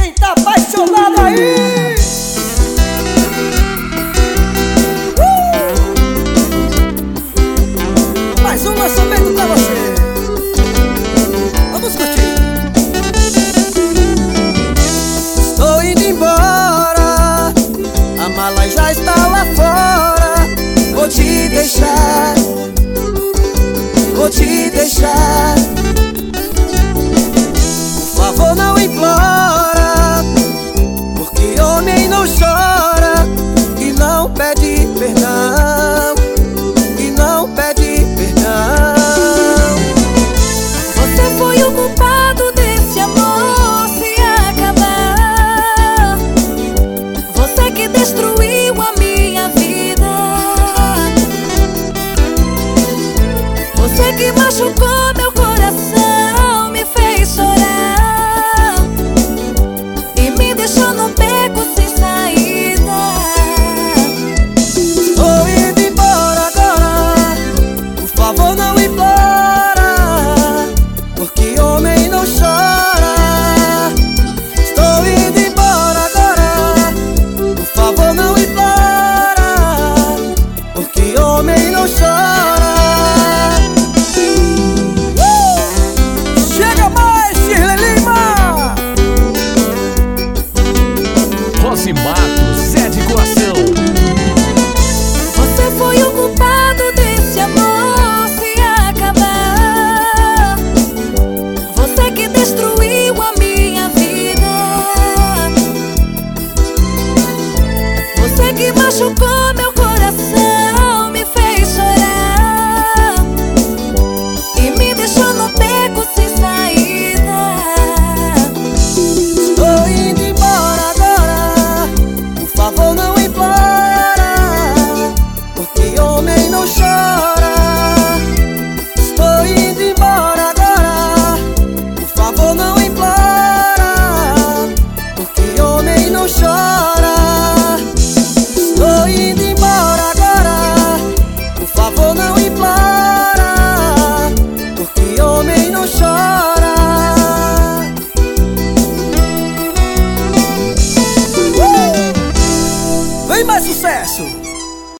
quem tá apaixonado aí. Mais um lançamento pra você. Vamos curtir. Estou indo embora, a mala já está lá fora. Vou te deixar, vou te deixar. Por favor, não implora, porque homem não chora e não pede perdão, e não pede perdão. Você foi o culpado desse amor se acabar. Você que destruiu a minha vida. Você que machucou meu coração, me fez chorar e me deixou no